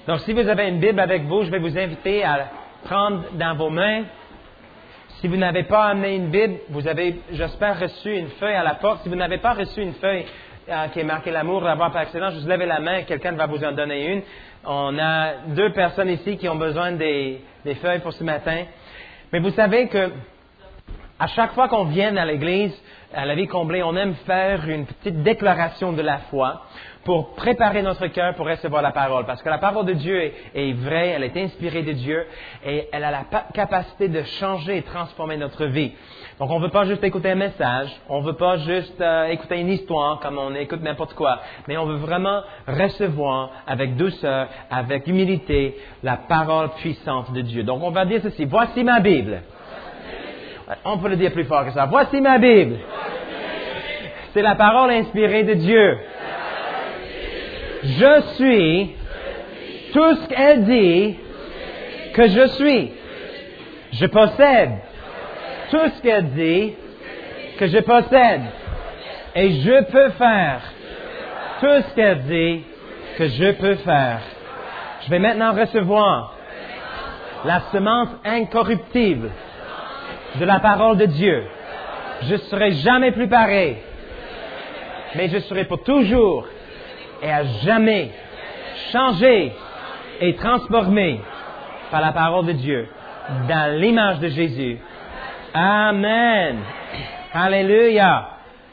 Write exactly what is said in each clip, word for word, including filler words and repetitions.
Donc, si vous avez une Bible avec vous, je vais vous inviter à prendre dans vos mains. Si vous n'avez pas amené une Bible, vous avez, j'espère, reçu une feuille à la porte. Si vous n'avez pas reçu une feuille euh, qui est marquée l'amour, la voix par excellence, juste levez la main, quelqu'un va vous en donner une. On a deux personnes ici qui ont besoin des, des feuilles pour ce matin. Mais vous savez que à chaque fois qu'on vient à l'Église, à la vie comblée, on aime faire une petite déclaration de la foi pour préparer notre cœur pour recevoir la parole. Parce que la parole de Dieu est, est vraie, elle est inspirée de Dieu et elle a la pa- capacité de changer et transformer notre vie. Donc on ne veut pas juste écouter un message, on ne veut pas juste euh, écouter une histoire comme on écoute n'importe quoi, mais on veut vraiment recevoir avec douceur, avec humilité, la parole puissante de Dieu. Donc on va dire ceci, voici ma Bible. On peut le dire plus fort que ça. Voici ma Bible. C'est la parole inspirée de Dieu. Je suis tout ce qu'elle dit que je suis. Je possède tout ce qu'elle dit que je possède. Et je peux faire tout ce qu'elle dit que je peux faire. Je vais maintenant recevoir la semence incorruptible de la parole de Dieu. Je ne serai jamais plus pareil, mais je serai pour toujours et à jamais changé et transformé par la parole de Dieu dans l'image de Jésus. Amen. Alléluia.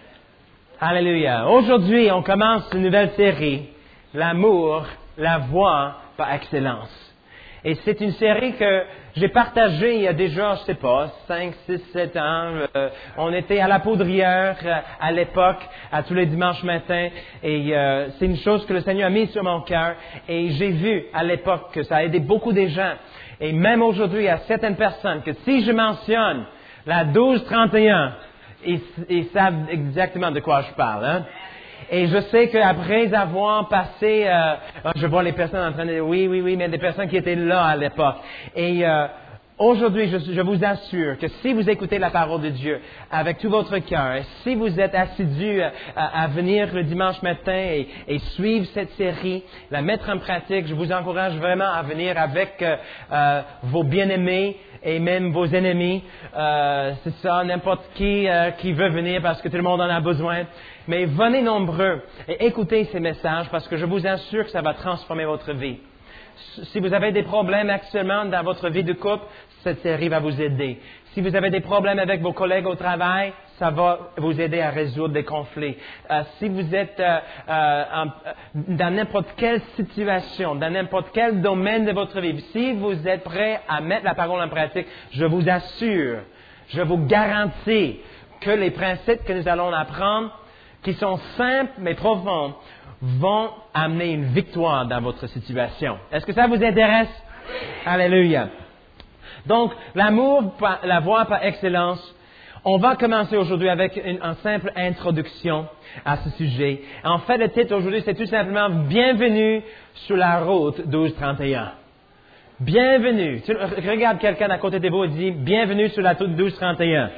Alléluia. Aujourd'hui, on commence une nouvelle série, L'amour, la voie par excellence. Et c'est une série que j'ai partagée il y a déjà, je sais pas, cinq, six, sept ans. Euh, on était à la Poudrière euh, à l'époque, à tous les dimanches matins. Et euh, c'est une chose que le Seigneur a mise sur mon cœur. Et j'ai vu à l'époque que ça a aidé beaucoup des gens. Et même aujourd'hui, il y a certaines personnes que si je mentionne la douze trente et un, ils, ils savent exactement de quoi je parle. Hein? Et je sais qu'après avoir passé, euh, je vois les personnes en train de dire oui, oui, oui, mais des personnes qui étaient là à l'époque. Et euh, aujourd'hui, je, je vous assure que si vous écoutez la parole de Dieu avec tout votre cœur, et si vous êtes assidus à, à, à venir le dimanche matin et, et suivre cette série, la mettre en pratique, je vous encourage vraiment à venir avec euh, euh, vos bien-aimés et même vos ennemis. Euh, c'est ça, n'importe qui euh, qui veut venir parce que tout le monde en a besoin. Mais venez nombreux et écoutez ces messages parce que je vous assure que ça va transformer votre vie. Si vous avez des problèmes actuellement dans votre vie de couple, cette série va vous aider. Si vous avez des problèmes avec vos collègues au travail, ça va vous aider à résoudre des conflits. Euh, si vous êtes euh, euh, en, dans n'importe quelle situation, dans n'importe quel domaine de votre vie, si vous êtes prêt à mettre la parole en pratique, je vous assure, je vous garantis que les principes que nous allons apprendre, qui sont simples mais profonds, vont amener une victoire dans votre situation. Est-ce que ça vous intéresse? Oui. Alléluia. Donc, l'amour, la voie par excellence. On va commencer aujourd'hui avec une, une simple introduction à ce sujet. En fait, le titre aujourd'hui, c'est tout simplement « Bienvenue sur la route douze trente et un ». Bienvenue. Tu regardes quelqu'un à côté de vous et dis « Bienvenue sur la route douze trente et un ».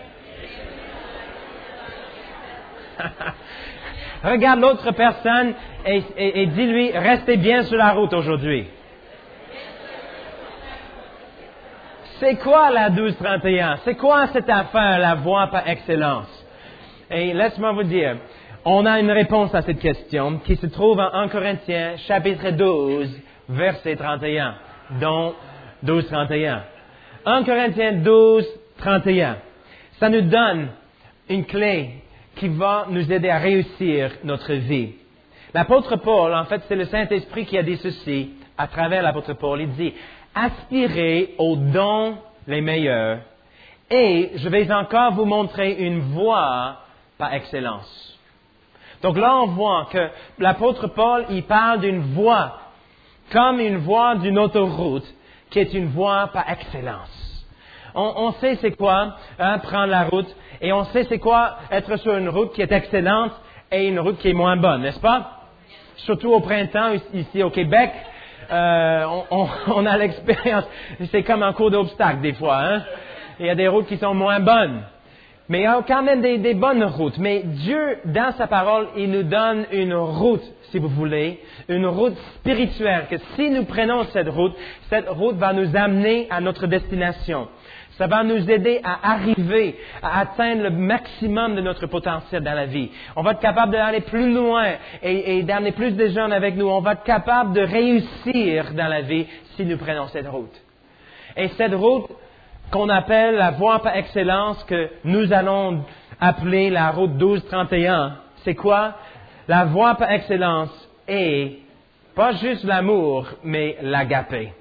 Regarde l'autre personne et, et, et dis-lui, restez bien sur la route aujourd'hui. C'est quoi la douze trente et un? C'est quoi cette affaire, la voie par excellence? Et laisse-moi vous dire, on a une réponse à cette question qui se trouve en un Corinthiens, chapitre douze, verset trente et un, dont douze trente et un. un Corinthiens douze, trente et un. Ça nous donne une clé qui va nous aider à réussir notre vie. L'apôtre Paul, en fait, c'est le Saint-Esprit qui a dit ceci à travers l'apôtre Paul. Il dit, aspirez aux dons les meilleurs et je vais encore vous montrer une voie par excellence. Donc là, on voit que l'apôtre Paul, il parle d'une voie comme une voie d'une autoroute qui est une voie par excellence. On, on sait c'est quoi hein, prendre la route et on sait c'est quoi être sur une route qui est excellente et une route qui est moins bonne, n'est-ce pas? Surtout au printemps, ici au Québec, euh, on, on, on a l'expérience. C'est comme un cours d'obstacles des fois. Hein? Il y a des routes qui sont moins bonnes. Mais il y a quand même des, des bonnes routes. Mais Dieu, dans sa parole, il nous donne une route, si vous voulez, une route spirituelle, que si nous prenons cette route, cette route va nous amener à notre destination. Ça va nous aider à arriver, à atteindre le maximum de notre potentiel dans la vie. On va être capable d'aller plus loin et, et d'amener plus de gens avec nous. On va être capable de réussir dans la vie si nous prenons cette route. Et cette route qu'on appelle la voie par excellence, que nous allons appeler la route douze trente et un, c'est quoi? La voie par excellence est pas juste l'amour, mais l'agapé.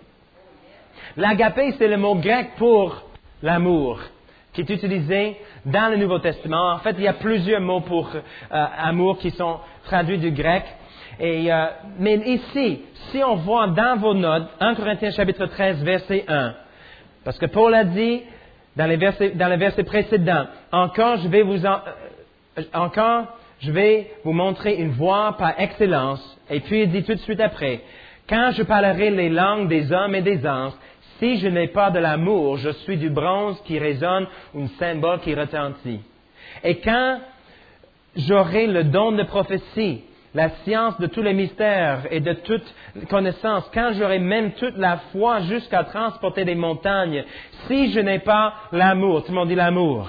L'agapé, c'est le mot grec pour l'amour, qui est utilisé dans le Nouveau Testament. En fait, il y a plusieurs mots pour euh, amour qui sont traduits du grec. Et, euh, mais ici, si on voit dans vos notes, un Corinthiens chapitre treize, verset un, parce que Paul a dit dans les versets, dans les versets précédents, encore je vais vous en, euh, encore je vais vous montrer une voie par excellence. Et puis il dit tout de suite après, quand je parlerai les langues des hommes et des anges, si je n'ai pas de l'amour, je suis du bronze qui résonne, un symbole qui retentit. Et quand j'aurai le don de prophétie, la science de tous les mystères et de toute connaissance, quand j'aurai même toute la foi jusqu'à transporter des montagnes, si je n'ai pas l'amour, tout le monde dit l'amour.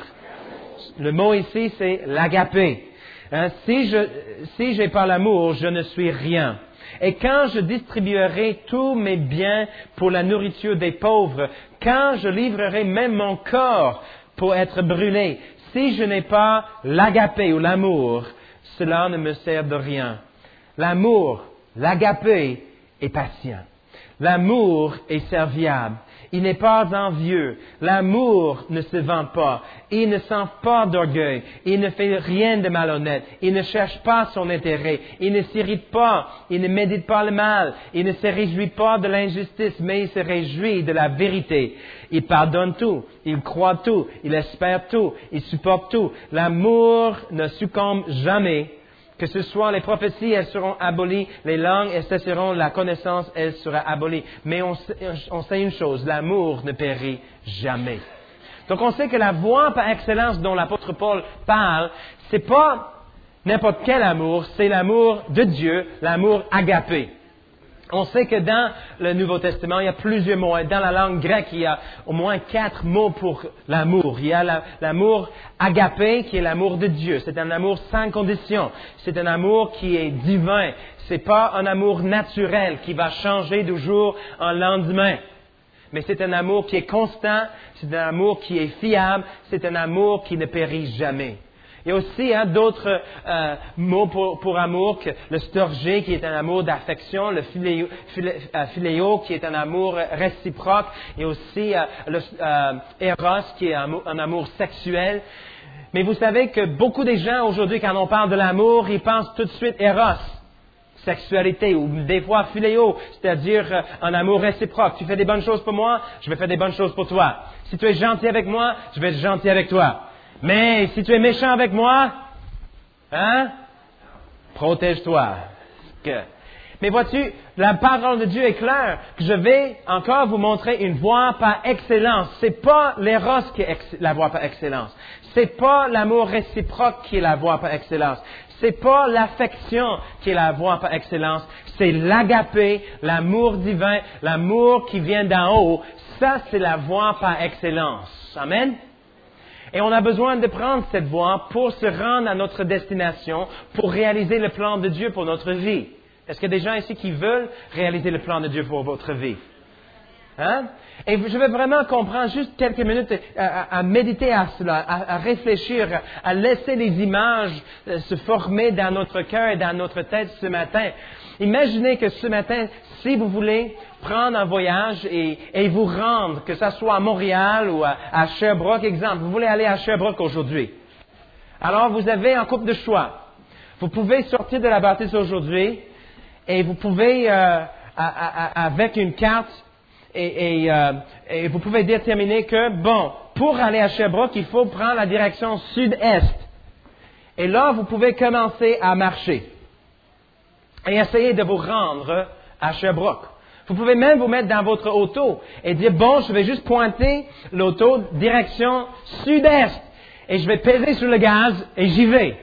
Le mot ici, c'est l'agapé. Hein, si je si j'ai pas l'amour, je ne suis rien. Et quand je distribuerai tous mes biens pour la nourriture des pauvres, quand je livrerai même mon corps pour être brûlé, si je n'ai pas l'agapé ou l'amour, cela ne me sert de rien. L'amour, l'agapé, est patient. L'amour est serviable. Il n'est pas envieux. L'amour ne se vante pas. Il ne sent pas d'orgueil. Il ne fait rien de malhonnête. Il ne cherche pas son intérêt. Il ne s'irrite pas. Il ne médite pas le mal. Il ne se réjouit pas de l'injustice, mais il se réjouit de la vérité. Il pardonne tout. Il croit tout. Il espère tout. Il supporte tout. L'amour ne succombe jamais. Que ce soit les prophéties, elles seront abolies, les langues, elles cesseront, la connaissance, elle sera abolie. Mais on sait, on sait une chose, l'amour ne périt jamais. Donc on sait que la voie par excellence dont l'apôtre Paul parle, c'est pas n'importe quel amour, c'est l'amour de Dieu, l'amour agapé. On sait que dans le Nouveau Testament, il y a plusieurs mots. Dans la langue grecque, il y a au moins quatre mots pour l'amour. Il y a la, l'amour agapé, qui est l'amour de Dieu. C'est un amour sans condition. C'est un amour qui est divin. C'est pas un amour naturel qui va changer du jour au lendemain. Mais c'est un amour qui est constant. C'est un amour qui est fiable. C'est un amour qui ne périt jamais. Il y a aussi hein, d'autres euh, mots pour, pour amour, que le storgé qui est un amour d'affection, le philéo, philé, euh, philéo qui est un amour réciproque, et aussi euh, le euh, éros qui est un amour, un amour sexuel. Mais vous savez que beaucoup de gens aujourd'hui, quand on parle de l'amour, ils pensent tout de suite éros, sexualité, ou des fois philéo, c'est-à-dire euh, un amour réciproque. Tu fais des bonnes choses pour moi, je vais faire des bonnes choses pour toi. Si tu es gentil avec moi, je vais être gentil avec toi. Mais si tu es méchant avec moi, hein, protège-toi. Que... Mais vois-tu, la parole de Dieu est claire, que je vais encore vous montrer une voie par excellence. C'est pas l'éros qui est ex- la voie par excellence. C'est pas l'amour réciproque qui est la voie par excellence. C'est pas l'affection qui est la voie par excellence. C'est l'agapé, l'amour divin, l'amour qui vient d'en haut. Ça, c'est la voie par excellence. Amen? Et on a besoin de prendre cette voie pour se rendre à notre destination, pour réaliser le plan de Dieu pour notre vie. Est-ce qu'il y a des gens ici qui veulent réaliser le plan de Dieu pour votre vie? Hein? Et je veux vraiment comprendre juste quelques minutes à, à, à méditer à cela, à, à réfléchir, à laisser les images se former dans notre cœur et dans notre tête ce matin. Imaginez que ce matin, si vous voulez prendre un voyage et, et vous rendre, que ce soit à Montréal ou à, à Sherbrooke, exemple, vous voulez aller à Sherbrooke aujourd'hui. Alors, vous avez un couple de choix. Vous pouvez sortir de la bâtisse aujourd'hui et vous pouvez, euh, à, à, à, avec une carte, et, et, euh, et vous pouvez déterminer que, bon, pour aller à Sherbrooke, il faut prendre la direction sud-est. Et là, vous pouvez commencer à marcher et essayer de vous rendre à Sherbrooke. Vous pouvez même vous mettre dans votre auto et dire, bon, je vais juste pointer l'auto direction sud-est. et je vais peser sur le gaz et j'y vais.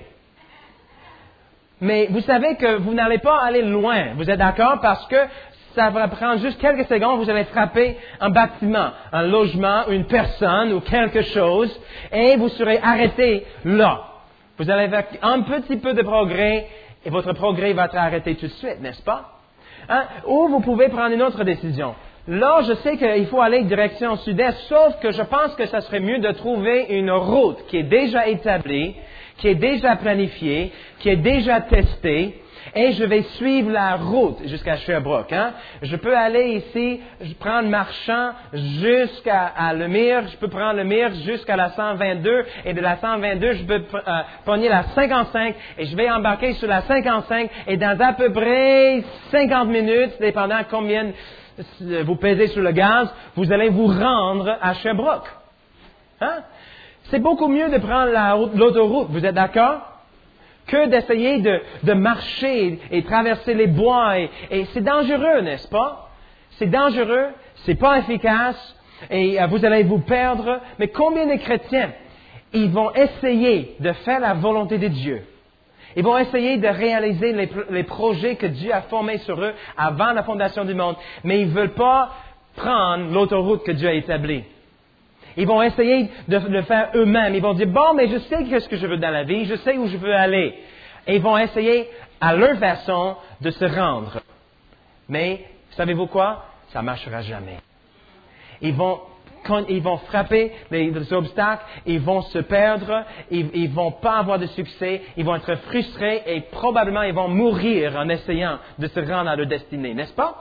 Mais vous savez que vous n'allez pas aller loin. Vous êtes d'accord? Parce que ça va prendre juste quelques secondes, vous allez frapper un bâtiment, un logement, une personne ou quelque chose, et vous serez arrêté là. Vous allez faire un petit peu de progrès, et votre progrès va être arrêté tout de suite, n'est-ce pas? Hein? Ou vous pouvez prendre une autre décision. Là, je sais qu'il faut aller direction sud-est, sauf que je pense que ça serait mieux de trouver une route qui est déjà établie, qui est déjà planifiée, qui est déjà testée, et je vais suivre la route jusqu'à Sherbrooke. Hein? Je peux aller ici, je prends le marchand jusqu'à à Lemire, je peux prendre Lemire jusqu'à la cent vingt-deux, et de la cent vingt-deux, je peux euh, pogner la cinquante-cinq, et je vais embarquer sur la cinquante-cinq, et dans à peu près cinquante minutes, dépendant combien vous pesez sur le gaz, vous allez vous rendre à Sherbrooke. Hein? C'est beaucoup mieux de prendre la route, l'autoroute, vous êtes d'accord? Que d'essayer de, de marcher et traverser les bois. Et, et c'est dangereux, n'est-ce pas? C'est dangereux, c'est pas efficace, et euh, vous allez vous perdre. Mais combien de chrétiens, ils vont essayer de faire la volonté de Dieu. Ils vont essayer de réaliser les, les projets que Dieu a formés sur eux avant la fondation du monde, mais ils ne veulent pas prendre l'autoroute que Dieu a établie. Ils vont essayer de le faire eux-mêmes. Ils vont dire, bon, mais je sais ce que je veux dans la vie, je sais où je veux aller. Et ils vont essayer, à leur façon, de se rendre. Mais, savez-vous quoi? Ça ne marchera jamais. Ils vont, quand ils vont frapper les, les obstacles, ils vont se perdre, ils ne vont pas avoir de succès, ils vont être frustrés et probablement ils vont mourir en essayant de se rendre à leur destinée, n'est-ce pas?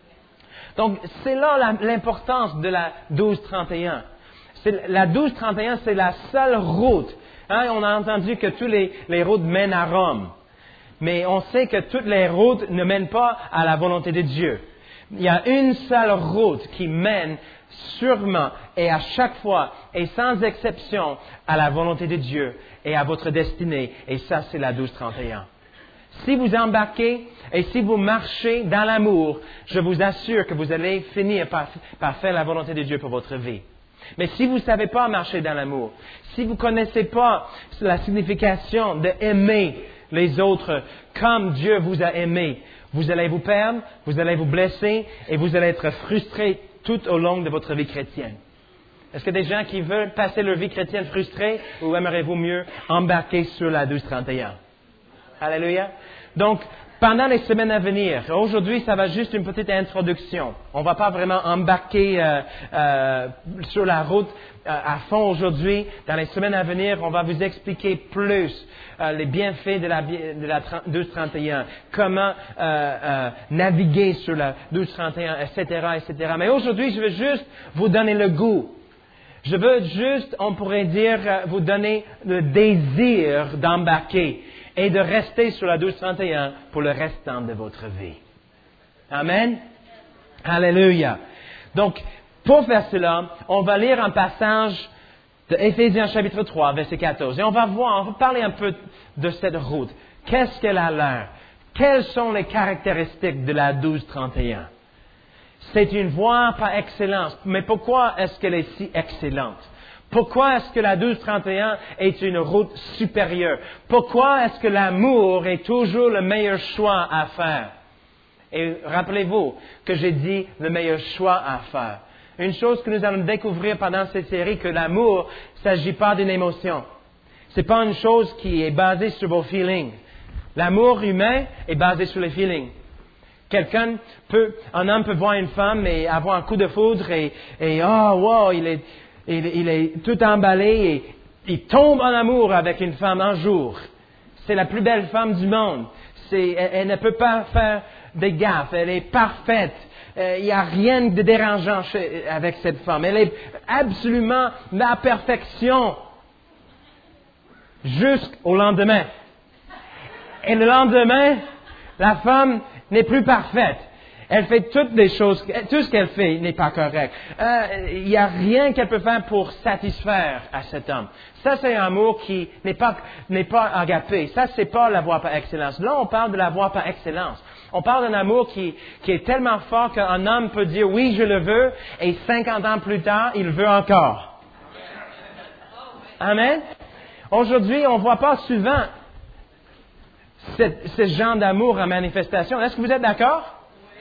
Donc, c'est là la, l'importance de la douze trente et un. C'est, la douze trente et un, c'est la seule route. Hein, on a entendu que toutes les, les routes mènent à Rome. Mais on sait que toutes les routes ne mènent pas à la volonté de Dieu. Il y a une seule route qui mène sûrement et à chaque fois et sans exception à la volonté de Dieu et à votre destinée. Et ça, c'est la douze trente et un. Si vous embarquez et si vous marchez dans l'amour, je vous assure que vous allez finir par, par faire la volonté de Dieu pour votre vie. Mais si vous ne savez pas marcher dans l'amour, si vous ne connaissez pas la signification d'aimer les autres comme Dieu vous a aimé, vous allez vous perdre, vous allez vous blesser et vous allez être frustré tout au long de votre vie chrétienne. Est-ce que des gens qui veulent passer leur vie chrétienne frustrée ou aimeriez-vous mieux embarquer sur la douze trente et un? Alléluia. Donc, pendant les semaines à venir, aujourd'hui, ça va juste une petite introduction. On ne va pas vraiment embarquer euh, euh, sur la route euh, à fond aujourd'hui. Dans les semaines à venir, on va vous expliquer plus euh, les bienfaits de la, de la douze trente et un, comment euh, euh, naviguer sur la douze trente et un, et cetera, et cetera. Mais aujourd'hui, je veux juste vous donner le goût. Je veux juste, on pourrait dire, vous donner le désir d'embarquer et de rester sur la douze trente et un pour le restant de votre vie. Amen. Alléluia. Donc, pour faire cela, on va lire un passage de Éphésiens chapitre trois, verset quatorze. Et on va voir, on va parler un peu de cette route. Qu'est-ce qu'elle a l'air? Quelles sont les caractéristiques de la douze trente et un? C'est une voie par excellence. Mais pourquoi est-ce qu'elle est si excellente? Pourquoi est-ce que la douze trente et un est une route supérieure? Pourquoi est-ce que l'amour est toujours le meilleur choix à faire? Et rappelez-vous que j'ai dit le meilleur choix à faire. Une chose que nous allons découvrir pendant cette série, que l'amour ne s'agit pas d'une émotion. Ce n'est pas une chose qui est basée sur vos feelings. L'amour humain est basé sur les feelings. Quelqu'un peut, un homme peut voir une femme et avoir un coup de foudre et, et oh, wow, il est, il, il est tout emballé et il tombe en amour avec une femme un jour. C'est la plus belle femme du monde. C'est, elle, elle ne peut pas faire des gaffes. Elle est parfaite. Euh, il n'y a rien de dérangeant chez, avec cette femme. Elle est absolument la perfection jusqu'au lendemain. Et le lendemain, la femme n'est plus parfaite. Elle fait toutes les choses, tout ce qu'elle fait n'est pas correct. Euh, il n'y a rien qu'elle peut faire pour satisfaire à cet homme. Ça, c'est un amour qui n'est pas, n'est pas agapé. Ça, c'est pas la voie par excellence. Là, on parle de la voie par excellence. On parle d'un amour qui, qui est tellement fort qu'un homme peut dire oui, je le veux, et cinquante ans plus tard, il le veut encore. Amen. Aujourd'hui, on ne voit pas souvent cette- ce genre d'amour en manifestation. Est-ce que vous êtes d'accord?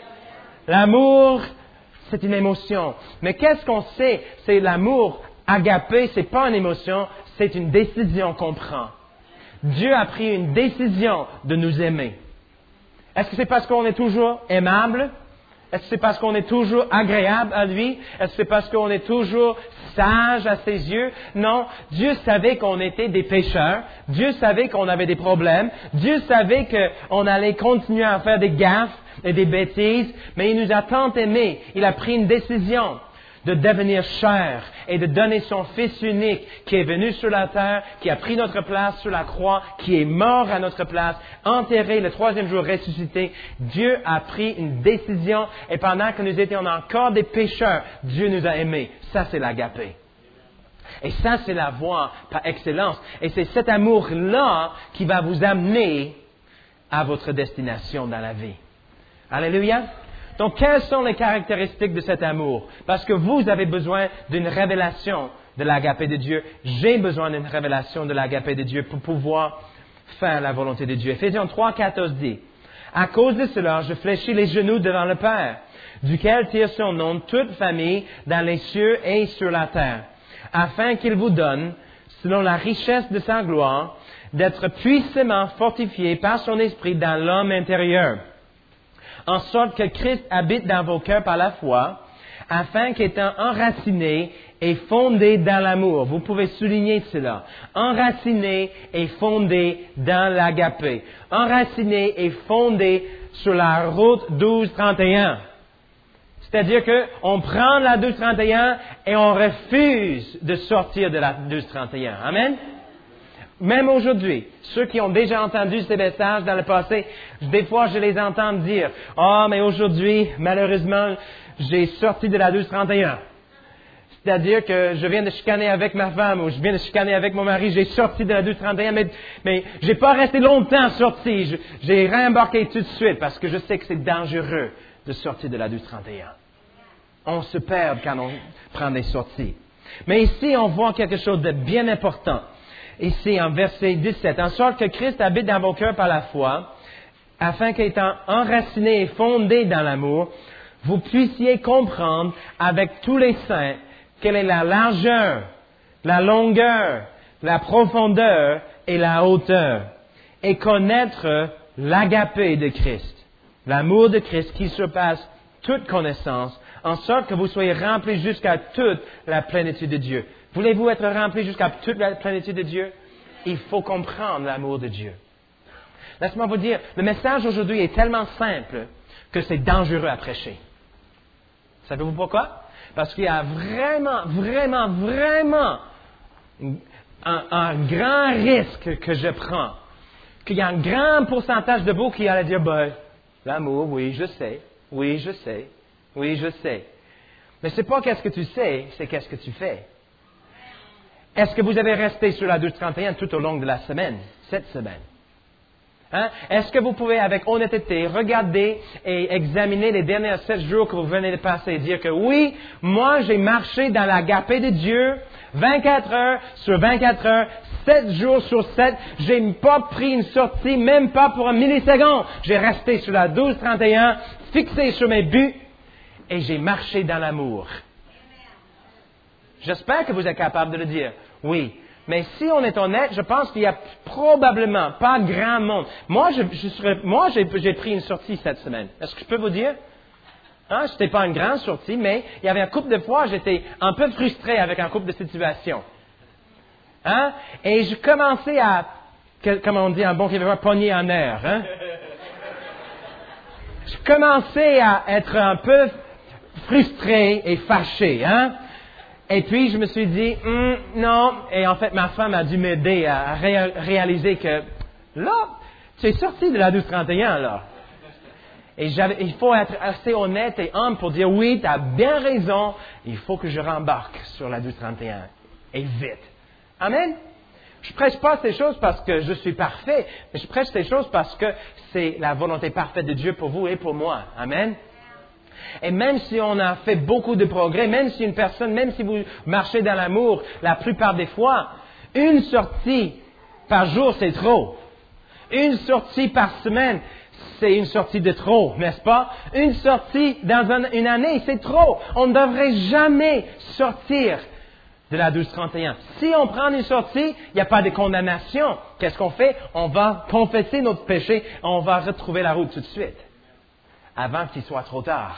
L'amour, c'est une émotion. Mais qu'est-ce qu'on sait? C'est l'amour agapé, c'est pas une émotion, c'est une décision qu'on prend. Dieu a pris une décision de nous aimer. Est-ce que c'est parce qu'on est toujours aimable? Est-ce que c'est parce qu'on est toujours agréable à lui? Est-ce que c'est parce qu'on est toujours sage à ses yeux? Non. Dieu savait qu'on était des pécheurs. Dieu savait qu'on avait des problèmes. Dieu savait qu'on allait continuer à faire des gaffes et des bêtises. Mais il nous a tant aimés. Il a pris une décision de devenir chair et de donner son Fils unique qui est venu sur la terre, qui a pris notre place sur la croix, qui est mort à notre place, enterré, le troisième jour ressuscité. Dieu a pris une décision et pendant que nous étions encore des pécheurs, Dieu nous a aimés. Ça, c'est l'agapé. Et ça, c'est la voie par excellence. Et c'est cet amour-là qui va vous amener à votre destination dans la vie. Alléluia. Donc, quelles sont les caractéristiques de cet amour? Parce que vous avez besoin d'une révélation de l'agapé de Dieu. J'ai besoin d'une révélation de l'agapé de Dieu pour pouvoir faire la volonté de Dieu. Éphésiens trois, quatorze dit, « À cause de cela, je fléchis les genoux devant le Père, duquel tire son nom toute famille dans les cieux et sur la terre, afin qu'il vous donne, selon la richesse de sa gloire, d'être puissamment fortifié par son esprit dans l'homme intérieur. » En sorte que Christ habite dans vos cœurs par la foi, afin qu'étant enraciné et fondé dans l'amour, vous pouvez souligner cela, enraciné et fondé dans l'agapé, enraciné et fondé sur la route douze trente et un. C'est-à-dire qu'on prend la douze trente et un et on refuse de sortir de la douze trente et un. Amen? Même aujourd'hui, ceux qui ont déjà entendu ces messages dans le passé, des fois je les entends dire « Ah, oh, mais aujourd'hui, malheureusement, j'ai sorti de la douze trente et un. » C'est-à-dire que je viens de chicaner avec ma femme ou je viens de chicaner avec mon mari, j'ai sorti de la douze trente et un, mais, mais je n'ai pas resté longtemps sorti. Je, j'ai réembarqué tout de suite parce que je sais que c'est dangereux de sortir de la douze trente et un. On se perd quand on prend des sorties. Mais ici, on voit quelque chose de bien important. Ici, en verset dix-sept, « En sorte que Christ habite dans vos cœurs par la foi, afin qu'étant enraciné et fondé dans l'amour, vous puissiez comprendre avec tous les saints quelle est la largeur, la longueur, la profondeur et la hauteur, et connaître l'agapé de Christ, l'amour de Christ qui surpasse toute connaissance, en sorte que vous soyez remplis jusqu'à toute la plénitude de Dieu. » Voulez-vous être remplis jusqu'à toute la plénitude de Dieu? Il faut comprendre l'amour de Dieu. Laissez-moi vous dire, le message aujourd'hui est tellement simple que c'est dangereux à prêcher. Savez-vous pourquoi? Parce qu'il y a vraiment, vraiment, vraiment un, un grand risque que je prends. Qu'il y a un grand pourcentage de vous qui allez dire, ben, l'amour, oui, je sais, oui, je sais, oui, je sais. Mais c'est pas qu'est-ce que tu sais, c'est qu'est-ce que tu fais. Est-ce que vous avez resté sur la douze trente et un tout au long de la semaine, cette semaine? Hein? Est-ce que vous pouvez, avec honnêteté, regarder et examiner les derniers sept jours que vous venez de passer et dire que oui, moi j'ai marché dans l'agapé de Dieu, vingt-quatre heures sur vingt-quatre heures, sept jours sur sept, j'ai pas pris une sortie, même pas pour un milliseconde. J'ai resté sur la douze trente et un, fixé sur mes buts, et j'ai marché dans l'amour. J'espère que vous êtes capable de le dire. Oui. Mais si on est honnête, je pense qu'il n'y a probablement pas grand monde. Moi, je, je serais, moi j'ai, j'ai pris une sortie cette semaine. Est-ce que je peux vous dire? Hein, ce n'était pas une grande sortie, mais il y avait un couple de fois, j'étais un peu frustré avec un couple de situations. Hein? Et je commençais à, que, comment on dit, un bon québécois, pogner en air. Hein? Je commençais à être un peu frustré et fâché. Hein? Et puis, je me suis dit, hm, non. Et en fait, ma femme a dû m'aider à ré- réaliser que, là, tu es sorti de la douze trente et un, là. Et j'avais, il faut être assez honnête et humble pour dire, oui, tu as bien raison, il faut que je rembarque sur la douze trente et un. Et vite. Amen? Je prêche pas ces choses parce que je suis parfait, mais je prêche ces choses parce que c'est la volonté parfaite de Dieu pour vous et pour moi. Amen? Et même si on a fait beaucoup de progrès, même si une personne, même si vous marchez dans l'amour, la plupart des fois, Une sortie par jour, c'est trop. Une sortie par semaine, c'est une sortie de trop, n'est-ce pas? Une sortie dans un, une année, c'est trop. On ne devrait jamais sortir de la douze trente et un. Si on prend une sortie, il n'y a pas de condamnation. Qu'est-ce qu'on fait? On va confesser notre péché, on va retrouver la route tout de suite, avant qu'il soit trop tard.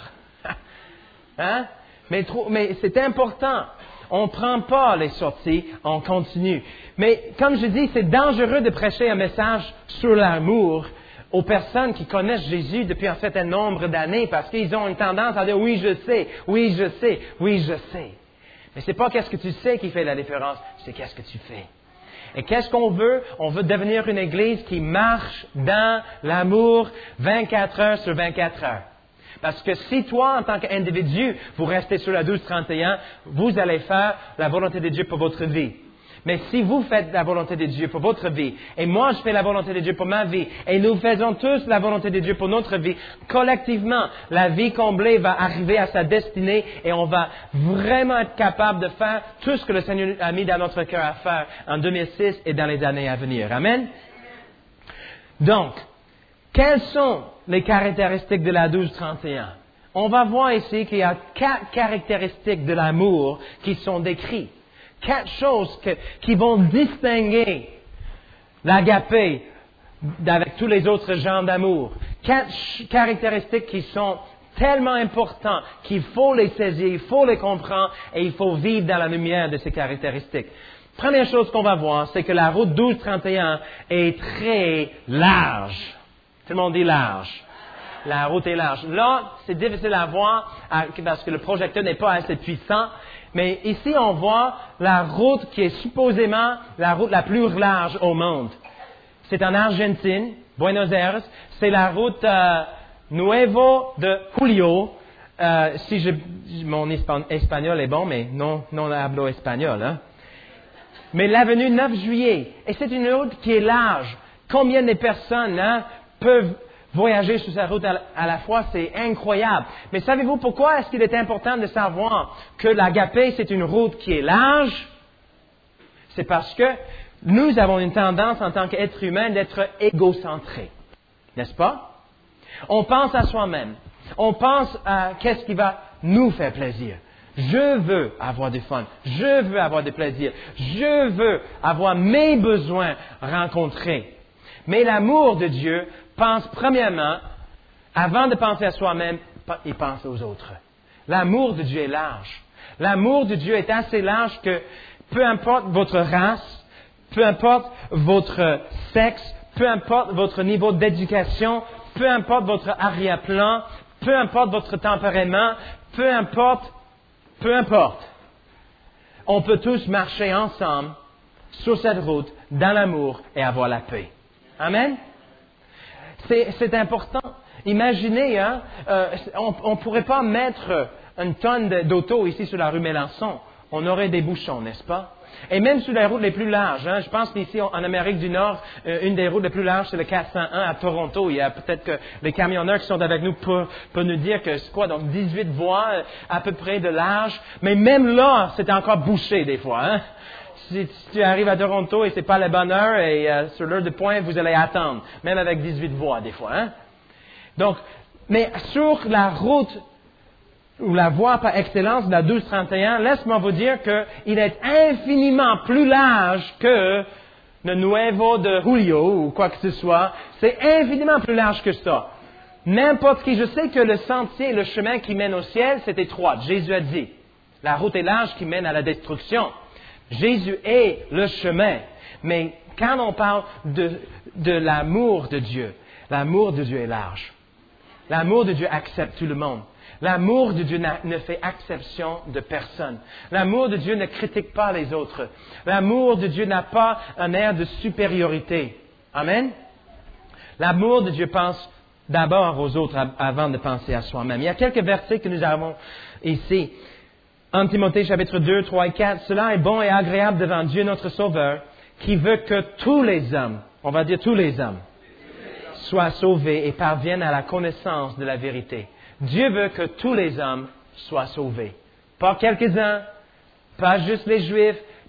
Hein? Mais, trop, mais c'est important. On ne prend pas les sorties, on continue. Mais comme je dis, c'est dangereux de prêcher un message sur l'amour aux personnes qui connaissent Jésus depuis un certain nombre d'années parce qu'ils ont une tendance à dire « oui, je sais, oui, je sais, oui, je sais ». Mais c'est pas qu'est-ce que tu sais qui fait la différence, c'est qu'est-ce que tu fais. Et qu'est-ce qu'on veut? On veut devenir une Église qui marche dans l'amour vingt-quatre heures sur vingt-quatre heures. Parce que si toi, en tant qu'individu, vous restez sur la douze trente et un, vous allez faire la volonté de Dieu pour votre vie. Mais si vous faites la volonté de Dieu pour votre vie, et moi je fais la volonté de Dieu pour ma vie, et nous faisons tous la volonté de Dieu pour notre vie, collectivement, la vie comblée va arriver à sa destinée et on va vraiment être capable de faire tout ce que le Seigneur a mis dans notre cœur à faire en deux mille six et dans les années à venir. Amen? Donc, quelles sont les caractéristiques de la douze trente et un? On va voir ici qu'il y a quatre caractéristiques de l'amour qui sont décrites. Quatre choses que, qui vont distinguer l'agapé avec tous les autres genres d'amour. Quatre ch- caractéristiques qui sont tellement importantes qu'il faut les saisir, il faut les comprendre et il faut vivre dans la lumière de ces caractéristiques. Première chose qu'on va voir, c'est que la route douze trente et un est très large. Tout le monde dit large. La route est large. Là, c'est difficile à voir parce que le projecteur n'est pas assez puissant. Mais ici, on voit la route qui est supposément la route la plus large au monde. C'est en Argentine, Buenos Aires. C'est la route euh, Nuevo de Julio. Euh, si je, mon espagnol est bon, mais non, non hablo espagnol. Hein? Mais l'avenue neuf juillet. Et c'est une route qui est large. Combien de personnes hein, peuvent voyager sur sa route à, à la fois, c'est incroyable. Mais savez-vous pourquoi est-ce qu'il est important de savoir que l'agapé, c'est une route qui est large? C'est parce que nous avons une tendance en tant qu'être humain d'être égocentré. N'est-ce pas? On pense à soi-même. On pense à qu'est-ce qui va nous faire plaisir. Je veux avoir du fun. Je veux avoir du plaisir. Je veux avoir mes besoins rencontrés. Mais l'amour de Dieu pense premièrement, avant de penser à soi-même, il pense aux autres. L'amour de Dieu est large. L'amour de Dieu est assez large que peu importe votre race, peu importe votre sexe, peu importe votre niveau d'éducation, peu importe votre arrière-plan, peu importe votre tempérament, peu importe, peu importe. On peut tous marcher ensemble sur cette route, dans l'amour et avoir la paix. Amen? C'est, c'est important. Imaginez, hein, euh, on ne pourrait pas mettre une tonne de, d'auto ici sur la rue Mélenchon. On aurait des bouchons, n'est-ce pas? Et même sur les routes les plus larges. Hein, je pense qu'ici, en Amérique du Nord, euh, une des routes les plus larges, c'est le quatre cent un à Toronto. Il y a peut-être que les camionneurs qui sont avec nous peuvent, peuvent nous dire que c'est quoi, donc dix-huit voies à peu près de large. Mais même là, c'est encore bouché des fois. Hein? Si, si tu arrives à Toronto et c'est pas la bonne heure et euh, sur l'heure de pointe, vous allez attendre, même avec dix-huit voies des fois. Hein? Donc, mais sur la route ou la voie par excellence de la douze trente et un, laisse-moi vous dire qu'il est infiniment plus large que le Nuevo de Julio ou quoi que ce soit. C'est infiniment plus large que ça. N'importe qui, je sais que le sentier, le chemin qui mène au ciel, c'est étroit. Jésus a dit, la route est large qui mène à la destruction. Jésus est le chemin. Mais quand on parle de, de l'amour de Dieu, l'amour de Dieu est large. L'amour de Dieu accepte tout le monde. L'amour de Dieu ne fait exception de personne. L'amour de Dieu ne critique pas les autres. L'amour de Dieu n'a pas un air de supériorité. Amen? L'amour de Dieu pense d'abord aux autres avant de penser à soi-même. Il y a quelques versets que nous avons ici. En Timothée chapitre deux, trois et quatre, cela est bon et agréable devant Dieu notre Sauveur, qui veut que tous les hommes, on va dire tous les hommes, soient sauvés et parviennent à la connaissance de la vérité. Dieu veut que tous les hommes soient sauvés. Pas quelques-uns, pas juste les Juifs,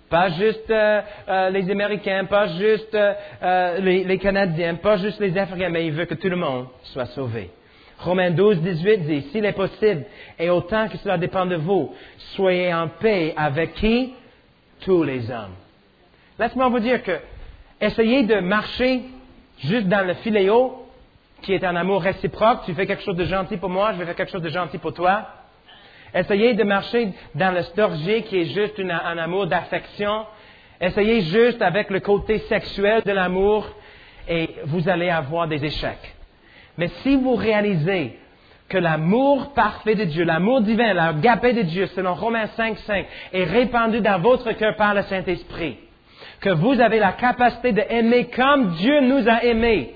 Pas juste euh, euh, les Américains, pas juste euh, euh, les, les Canadiens, pas juste les Africains, mais il veut que tout le monde soit sauvé. Romains douze, dix-huit dit, s'il est possible, et autant que cela dépend de vous, soyez en paix avec qui? Tous les hommes. Laisse-moi vous dire que essayez de marcher juste dans le philéo, qui est un amour réciproque. Tu fais quelque chose de gentil pour moi, je vais faire quelque chose de gentil pour toi. Essayez de marcher dans le storgé, qui est juste une, un amour d'affection. Essayez juste avec le côté sexuel de l'amour, et vous allez avoir des échecs. Mais si vous réalisez que l'amour parfait de Dieu, l'amour divin, l'agapé de Dieu, selon Romains cinq, cinq, est répandu dans votre cœur par le Saint-Esprit, que vous avez la capacité d'aimer comme Dieu nous a aimés,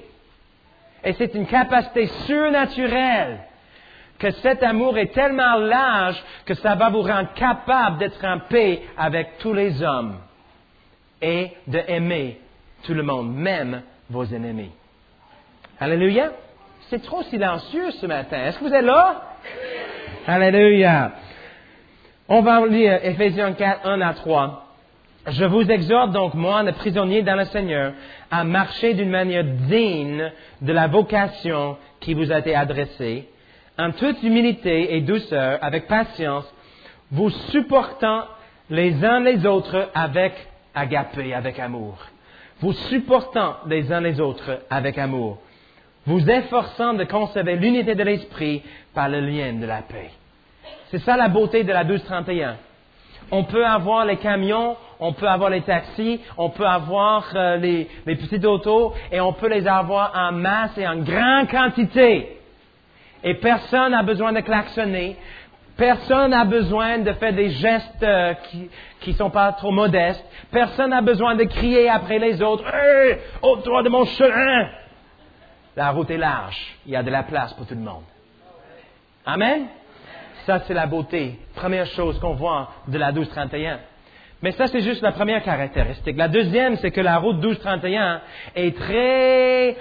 et c'est une capacité surnaturelle, que cet amour est tellement large que ça va vous rendre capable d'être en paix avec tous les hommes et d'aimer tout le monde, même vos ennemis. Alléluia! C'est trop silencieux ce matin. Est-ce que vous êtes là? Alléluia! On va lire Éphésiens quatre, un à trois. Je vous exhorte donc, moi, le prisonnier dans le Seigneur, à marcher d'une manière digne de la vocation qui vous a été adressée, en toute humilité et douceur, avec patience, vous supportant les uns les autres avec agapé, avec amour. Vous supportant les uns les autres avec amour. Vous efforçant de conserver l'unité de l'esprit par le lien de la paix. C'est ça la beauté de la douze trente et un. On peut avoir les camions, on peut avoir les taxis, on peut avoir euh, les, les petites autos, et on peut les avoir en masse et en grande quantité. Et personne n'a besoin de klaxonner. Personne n'a besoin de faire des gestes euh, qui ne sont pas trop modestes. Personne n'a besoin de crier après les autres. « Hey, ôte-toi de mon chemin !» La route est large. Il y a de la place pour tout le monde. Amen? Ça, c'est la beauté. Première chose qu'on voit de la douze trente et un. Mais ça, c'est juste la première caractéristique. La deuxième, c'est que la route douze trente et un est très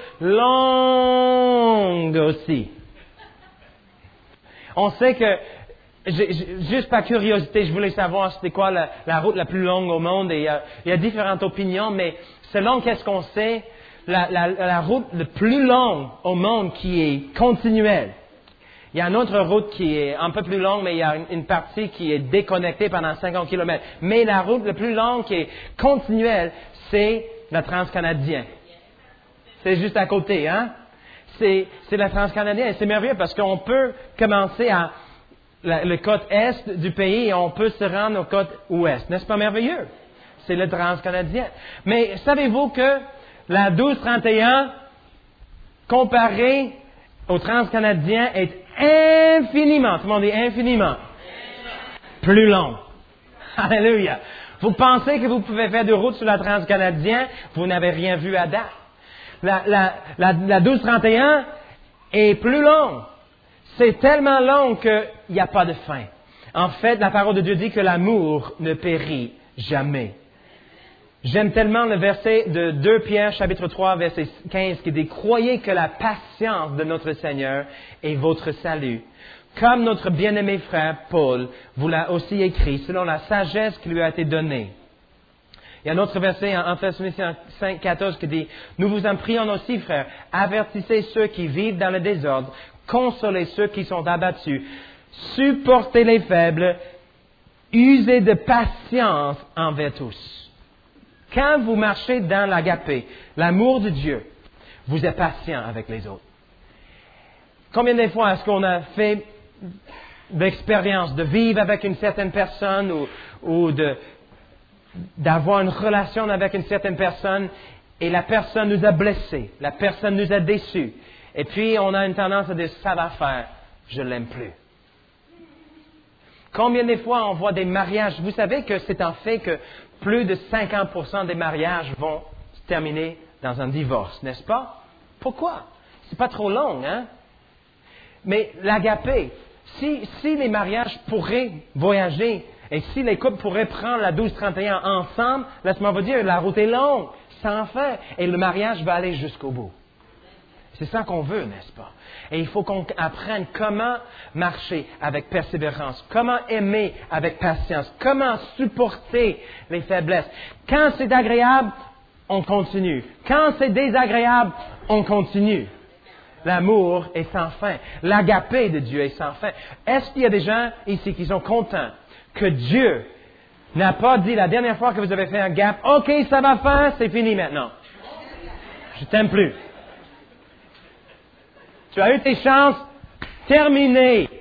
longue aussi. On sait que, juste par curiosité, je voulais savoir c'était quoi la, la route la plus longue au monde. Et, euh, il y a différentes opinions, mais selon qu'est-ce qu'on sait, la, la, la route la plus longue au monde qui est continuelle. Il y a une autre route qui est un peu plus longue, mais il y a une, une partie qui est déconnectée pendant cinquante kilomètres. Mais la route la plus longue qui est continuelle, c'est la transcanadienne. C'est juste à côté, hein? C'est, c'est la transcanadienne. Et c'est merveilleux parce qu'on peut commencer à la, le côte est du pays et on peut se rendre au côte ouest. N'est-ce pas merveilleux? C'est le transcanadien. Mais savez-vous que la douze trente et un, comparée au transcanadien, est infiniment, tout le monde dit infiniment, plus long. Alléluia. Vous pensez que vous pouvez faire de route sur la transcanadien, vous n'avez rien vu à date. La, la, la, la douze trente et un est plus longue. C'est tellement long qu'il n'y a pas de fin. En fait, la parole de Dieu dit que l'amour ne périt jamais. J'aime tellement le verset de deux Pierre, chapitre trois, verset quinze, qui dit « Croyez que la patience de notre Seigneur est votre salut. Comme notre bien-aimé frère Paul vous l'a aussi écrit, selon la sagesse qui lui a été donnée. » Il y a un autre verset en Thessaloniciens cinq, quatorze qui dit « Nous vous en prions aussi, frères, avertissez ceux qui vivent dans le désordre, consolez ceux qui sont abattus, supportez les faibles, usez de patience envers tous. » Quand vous marchez dans l'agapé, l'amour de Dieu, vous êtes patient avec les autres. Combien de fois est-ce qu'on a fait l'expérience de vivre avec une certaine personne ou, ou de, d'avoir une relation avec une certaine personne et la personne nous a blessés, la personne nous a déçus. Et puis on a une tendance à dire, ça va faire, je ne l'aime plus. Combien de fois on voit des mariages, vous savez que c'est un fait que plus de cinquante pour cent des mariages vont se terminer dans un divorce, n'est-ce pas? Pourquoi? C'est pas trop long, hein? Mais l'agapé, si, si les mariages pourraient voyager et si les couples pourraient prendre la douze trente et un ensemble, laisse-moi vous dire, la route est longue, sans fin, et le mariage va aller jusqu'au bout. C'est ça qu'on veut, n'est-ce pas? Et il faut qu'on apprenne comment marcher avec persévérance, comment aimer avec patience, comment supporter les faiblesses. Quand c'est agréable, on continue. Quand c'est désagréable, on continue. L'amour est sans fin. L'agapé de Dieu est sans fin. Est-ce qu'il y a des gens ici qui sont contents que Dieu n'a pas dit la dernière fois que vous avez fait un gap, OK, ça va faire, c'est fini maintenant. Je t'aime plus. Tu as eu tes chances, terminé.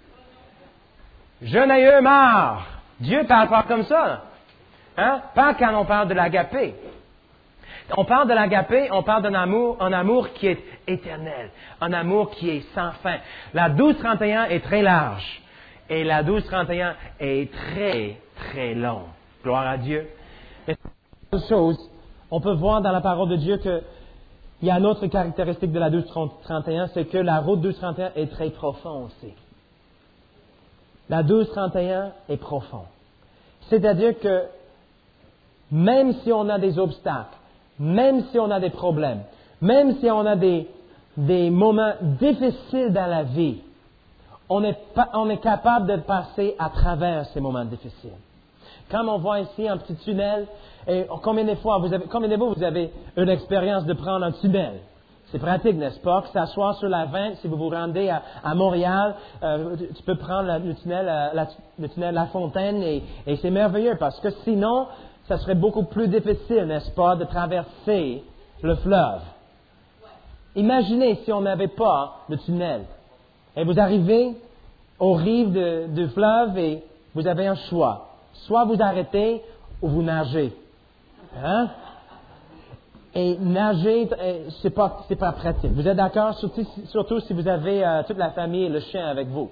Je n'ai eu marre. Dieu parle pas comme ça. Hein? Pas quand on parle de l'agapé. On parle de l'agapé, on parle d'un amour, un amour qui est éternel, un amour qui est sans fin. La douze trente et un est très large et la douze trente et un est très, très long. Gloire à Dieu. Mais autre chose, on peut voir dans la parole de Dieu que il y a une autre caractéristique de la douze trente et un, c'est que la route douze trente et un est très profonde aussi. La douze trente et un est profonde. C'est-à-dire que même si on a des obstacles, même si on a des problèmes, même si on a des, des moments difficiles dans la vie, on est, pas, on est capable de passer à travers ces moments difficiles. Comme on voit ici un petit tunnel, et combien de fois, vous avez, combien de vous, vous avez une expérience de prendre un tunnel? C'est pratique, n'est-ce pas? Que ça soit sur la vingt, si vous vous rendez à, à Montréal, euh, tu peux prendre la, le, tunnel, la, le tunnel La Fontaine et, et c'est merveilleux parce que sinon, ça serait beaucoup plus difficile, n'est-ce pas, de traverser le fleuve. Imaginez si on n'avait pas le tunnel. Et vous arrivez aux rives de, du fleuve et vous avez un choix. Soit vous arrêtez ou vous nagez. Hein? Et nager, c'est pas, c'est pas pratique. Vous êtes d'accord? Surtout, surtout si vous avez euh, toute la famille et le chien avec vous.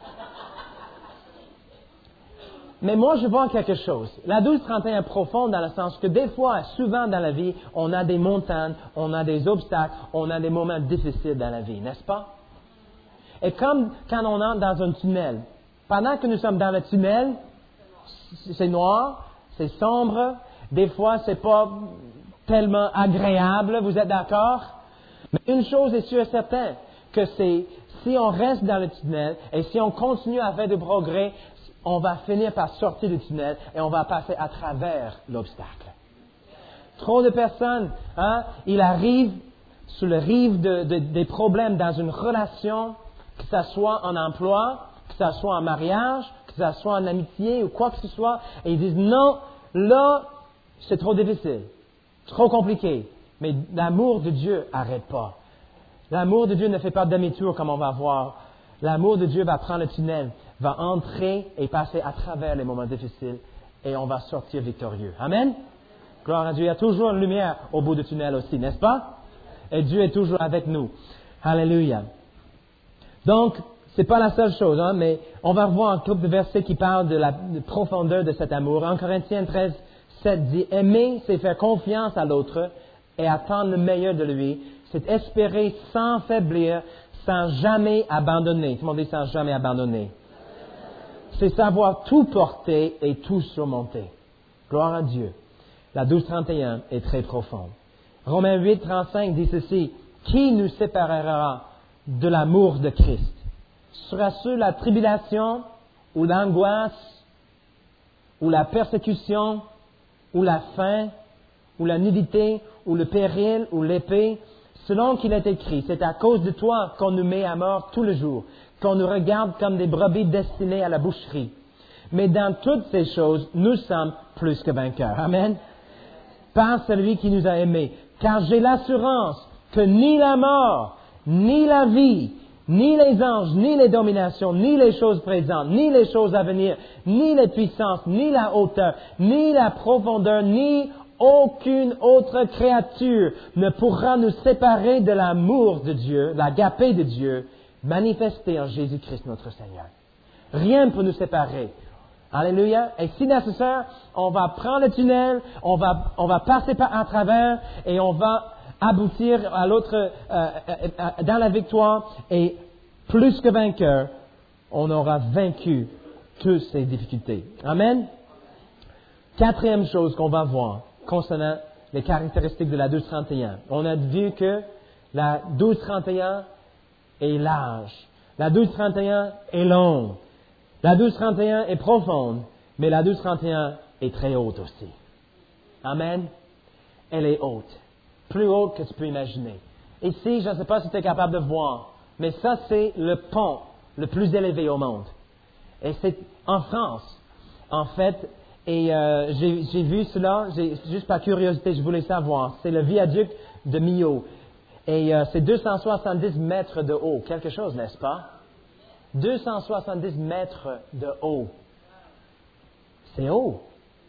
Mais moi, je vois quelque chose. La douze trente et un est profonde dans le sens que des fois, souvent dans la vie, on a des montagnes, on a des obstacles, on a des moments difficiles dans la vie, n'est-ce pas? Et comme quand on entre dans un tunnel, pendant que nous sommes dans le tunnel, c'est noir, c'est sombre, des fois, c'est pas tellement agréable, vous êtes d'accord? Mais une chose est sûre et certaine, que c'est, si on reste dans le tunnel et si on continue à faire du progrès, on va finir par sortir du tunnel et on va passer à travers l'obstacle. Trop de personnes, hein, ils arrivent sur le rive de, de, des problèmes dans une relation, que ce soit en emploi, que ce soit en mariage, que ce soit en amitié ou quoi que ce soit, et ils disent non, là, c'est trop difficile, trop compliqué. Mais l'amour de Dieu n'arrête pas. L'amour de Dieu ne fait pas demi-tour comme on va voir. L'amour de Dieu va prendre le tunnel, va entrer et passer à travers les moments difficiles et on va sortir victorieux. Amen? Gloire à Dieu. Il y a toujours une lumière au bout du tunnel aussi, n'est-ce pas? Et Dieu est toujours avec nous. Alléluia. Donc, c'est pas la seule chose, hein, mais on va revoir un couple de versets qui parlent de la de profondeur de cet amour. En Corinthiens treize, sept dit, aimer, c'est faire confiance à l'autre et attendre le meilleur de lui. C'est espérer sans faiblir, sans jamais abandonner. Tout le monde dit sans jamais abandonner. C'est savoir tout porter et tout surmonter. Gloire à Dieu. La douze trente et un est très profonde. Romains huit, trente-cinq dit ceci. Qui nous séparera de l'amour de Christ? Sera-ce la tribulation ou l'angoisse ou la persécution ou la faim ou la nudité ou le péril ou l'épée? Selon qu'il est écrit, c'est à cause de toi qu'on nous met à mort tous les jours, qu'on nous regarde comme des brebis destinées à la boucherie. Mais dans toutes ces choses, nous sommes plus que vainqueurs. Amen. Par celui qui nous a aimés. Car j'ai l'assurance que ni la mort, ni la vie, ni les anges, ni les dominations, ni les choses présentes, ni les choses à venir, ni les puissances, ni la hauteur, ni la profondeur, ni aucune autre créature ne pourra nous séparer de l'amour de Dieu, l'agapé de Dieu, manifesté en Jésus-Christ notre Seigneur. Rien ne peut nous séparer. Alléluia. Et si nécessaire, on va prendre le tunnel, on va, on va passer par à travers et on va aboutir à l'autre, euh, euh, dans la victoire et plus que vainqueur, on aura vaincu toutes ces difficultés. Amen. Quatrième chose qu'on va voir concernant les caractéristiques de la douze trente et un. On a vu que La douze trente et un est large. La douze trente et un est longue. La douze trente et un est profonde. Mais la douze trente et un est très haute aussi. Amen. Elle est haute. Plus haute que tu peux imaginer. Ici, je ne sais pas si tu es capable de voir, mais ça, c'est le pont le plus élevé au monde. Et c'est en France, en fait. Et euh, j'ai, j'ai vu cela, j'ai, juste par curiosité, je voulais savoir. C'est le viaduc de Millau. Et euh, c'est deux cent soixante-dix mètres de haut. Quelque chose, n'est-ce pas? deux cent soixante-dix mètres de haut. C'est haut.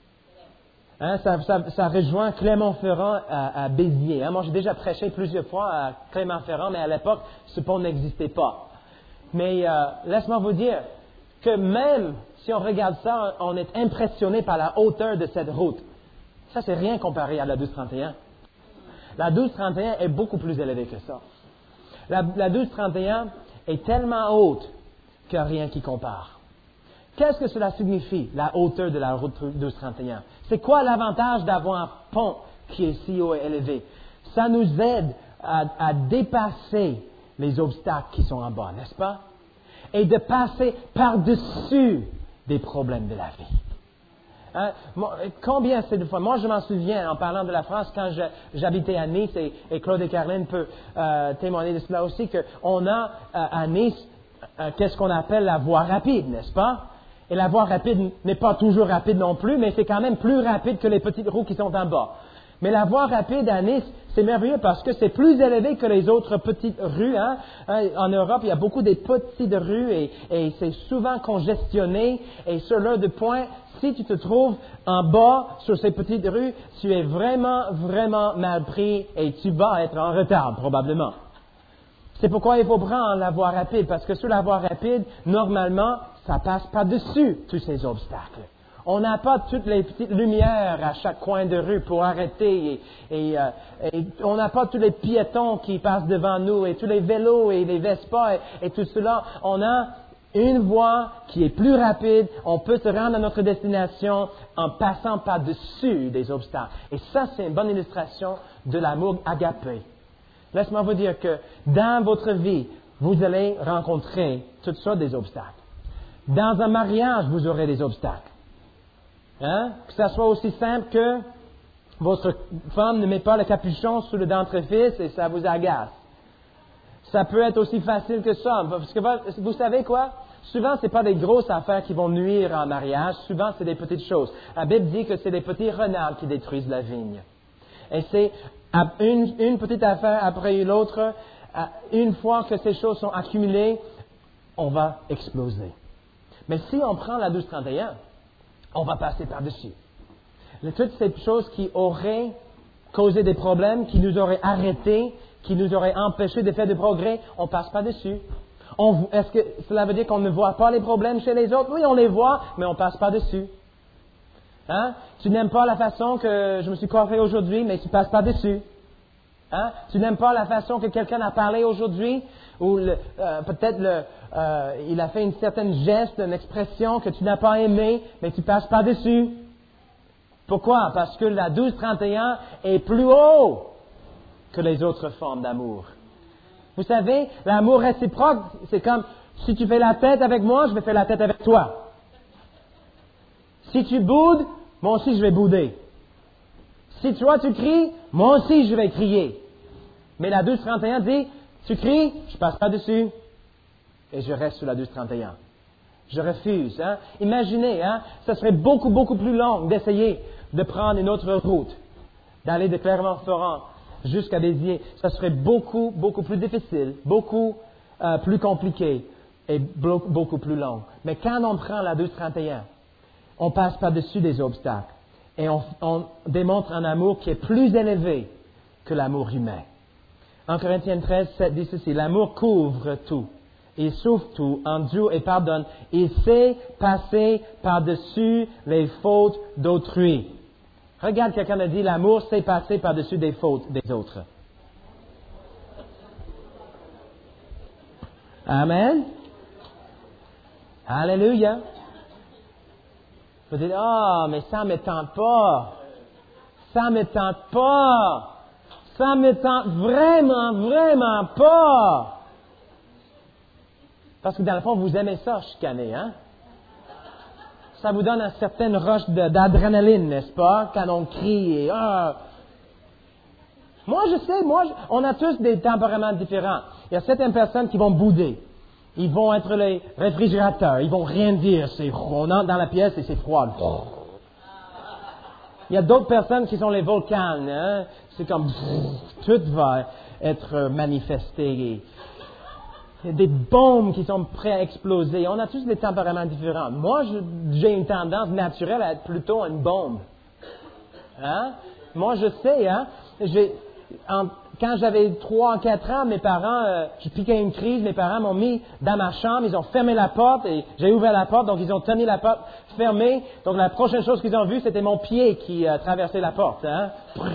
Hein, ça, ça, ça rejoint Clermont-Ferrand à, à Béziers. Hein, moi, j'ai déjà prêché plusieurs fois à Clermont-Ferrand, mais à l'époque, ce pont n'existait pas. Mais euh, laisse-moi vous dire que même si on regarde ça, on est impressionné par la hauteur de cette route. Ça, c'est rien comparé à la douze trente et un. La douze trente et un est beaucoup plus élevée que ça. La, la douze trente et un est tellement haute qu'il n'y a rien qui compare. Qu'est-ce que cela signifie, la hauteur de la route douze trente et un? C'est quoi l'avantage d'avoir un pont qui est si haut et élevé? Ça nous aide à, à dépasser les obstacles qui sont en bas, n'est-ce pas? Et de passer par-dessus des problèmes de la vie. Hein? Combien c'est de fois? Moi, je m'en souviens, en parlant de la France, quand je, j'habitais à Nice, et, et Claude et Caroline peuvent euh, témoigner de cela aussi, qu'on a euh, à Nice, euh, qu'est-ce qu'on appelle la voie rapide, n'est-ce pas? Et la voie rapide n'est pas toujours rapide non plus, mais c'est quand même plus rapide que les petites roues qui sont en bas. Mais la voie rapide à Nice, c'est merveilleux parce que c'est plus élevé que les autres petites rues. Hein? En Europe, il y a beaucoup de petites rues et, et c'est souvent congestionné. Et sur l'heure de pointe, si tu te trouves en bas sur ces petites rues, tu es vraiment, vraiment mal pris et tu vas être en retard probablement. C'est pourquoi il faut prendre la voie rapide, parce que sur la voie rapide, normalement, ça passe par-dessus tous ces obstacles. On n'a pas toutes les petites lumières à chaque coin de rue pour arrêter et, et, euh, et on n'a pas tous les piétons qui passent devant nous et tous les vélos et les Vespa et, et tout cela. On a une voie qui est plus rapide. On peut se rendre à notre destination en passant par-dessus des obstacles. Et ça, c'est une bonne illustration de l'amour agapé. Laisse-moi vous dire que dans votre vie, vous allez rencontrer toutes sortes d'obstacles. Dans un mariage, vous aurez des obstacles. Hein? Que ça soit aussi simple que votre femme ne met pas le capuchon sous le dentifrice et ça vous agace. Ça peut être aussi facile que ça. Parce que vous savez quoi? Souvent, ce n'est pas des grosses affaires qui vont nuire en mariage. Souvent, c'est des petites choses. La Bible dit que c'est des petits renards qui détruisent la vigne. Et c'est une, une petite affaire après l'autre. Une fois que ces choses sont accumulées, on va exploser. Mais si on prend la douze trente et un, on va passer par-dessus. Toutes ces choses qui auraient causé des problèmes, qui nous auraient arrêtés, qui nous auraient empêchés de faire des progrès, on passe par-dessus. On, est-ce que cela veut dire qu'on ne voit pas les problèmes chez les autres? Oui, on les voit, mais on passe par-dessus. Hein? Tu n'aimes pas la façon que je me suis coiffé aujourd'hui, mais tu passes par-dessus. Hein? Tu n'aimes pas la façon que quelqu'un a parlé aujourd'hui, ou le, euh, peut-être le, euh, il a fait une certaine geste, une expression que tu n'as pas aimée, mais tu passes par-dessus. Pourquoi? Parce que la douze trente et un est plus haut que les autres formes d'amour. Vous savez, l'amour réciproque, c'est comme si tu fais la tête avec moi, je vais faire la tête avec toi. Si tu boudes, moi aussi je vais bouder. Si toi tu cries, moi aussi je vais crier. Mais la douze trente et un dit, tu cries, je passe pas dessus. Et je reste sur la douze trente et un. Je refuse. Hein? Imaginez, hein, ça serait beaucoup, beaucoup plus long d'essayer de prendre une autre route, d'aller de Clermont-Ferrand jusqu'à Béziers. Ça serait beaucoup, beaucoup plus difficile, beaucoup euh, plus compliqué et beaucoup plus long. Mais quand on prend la douze trente et un, on passe par-dessus des obstacles et on, on démontre un amour qui est plus élevé que l'amour humain. En Corinthiens treize, sept dit ceci, l'amour couvre tout. Il souffre tout, endure et pardonne. Il sait passer par-dessus les fautes d'autrui. Regarde, quelqu'un a dit, l'amour sait passer par-dessus des fautes des autres. Amen. Alléluia. Vous dites, ah, oh, mais ça ne me tente pas. Ça ne me tente pas. Ça me tente vraiment, vraiment pas. Parce que dans le fond, vous aimez ça, chicaner, hein? Ça vous donne une certaine rush de, d'adrénaline, n'est-ce pas? Quand on crie et... Ah. Moi, je sais, moi, je, on a tous des tempéraments différents. Il y a certaines personnes qui vont bouder. Ils vont être les réfrigérateurs. Ils vont rien dire. C'est, on entre dans la pièce et c'est froid. Il y a d'autres personnes qui sont les volcans. Hein? C'est comme... Tout va être manifesté. Il y a des bombes qui sont prêtes à exploser. On a tous des tempéraments différents. Moi, je, j'ai une tendance naturelle à être plutôt une bombe. Hein? Moi, je sais, hein? J'ai, en, quand j'avais trois, quatre ans, mes parents, euh, je piquais une crise, mes parents m'ont mis dans ma chambre, ils ont fermé la porte et j'ai ouvert la porte, donc ils ont tenu la porte fermée. Donc la prochaine chose qu'ils ont vue, c'était mon pied qui euh, traversait la porte. Hein?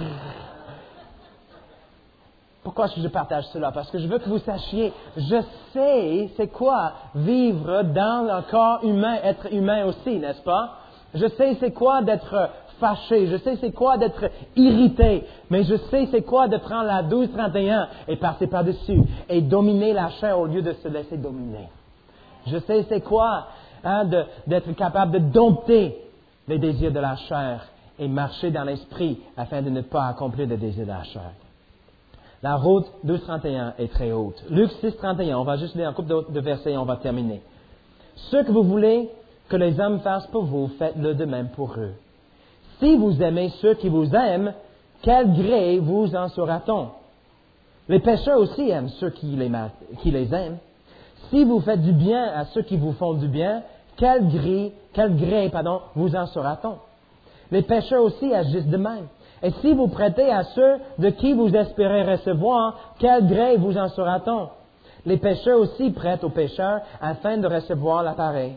Pourquoi est-ce que je partage cela? Parce que je veux que vous sachiez, je sais c'est quoi vivre dans un corps humain, être humain aussi, n'est-ce pas? Je sais c'est quoi d'être fâché, je sais c'est quoi d'être irrité, mais je sais c'est quoi de prendre la douze trente et un et passer par-dessus et dominer la chair au lieu de se laisser dominer. Je sais c'est quoi hein, de, d'être capable de dompter les désirs de la chair et marcher dans l'esprit afin de ne pas accomplir les désirs de la chair. La route douze trente et un est très haute. Luc six trente et un, on va juste lire un couple de versets et on va terminer. Ce que vous voulez que les hommes fassent pour vous, faites-le de même pour eux. Si vous aimez ceux qui vous aiment, quel gré vous en sera-t-on? Les pécheurs aussi aiment ceux qui les, qui les aiment. Si vous faites du bien à ceux qui vous font du bien, quel gré, quel gré pardon, vous en sera-t-on? Les pécheurs aussi agissent de même. Et si vous prêtez à ceux de qui vous espérez recevoir, quel gré vous en sera-t-on? Les pécheurs aussi prêtent aux pécheurs afin de recevoir l'appareil.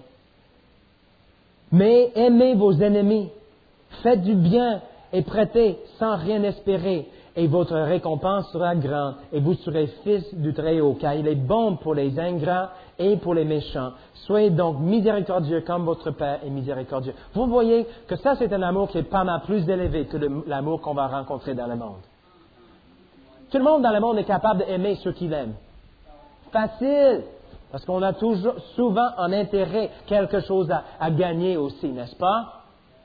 Mais aimez vos ennemis, faites du bien et prêtez sans rien espérer, et votre récompense sera grande, et vous serez fils du Très-Haut, car il est bon pour les ingrats et pour les méchants. Soyez donc miséricordieux comme votre Père est miséricordieux. Vous voyez que ça, c'est un amour qui est pas mal plus élevé que le, l'amour qu'on va rencontrer dans le monde. Tout le monde dans le monde est capable d'aimer ceux qu'il aime. Facile, parce qu'on a toujours, souvent en intérêt quelque chose à, à gagner aussi, n'est-ce pas?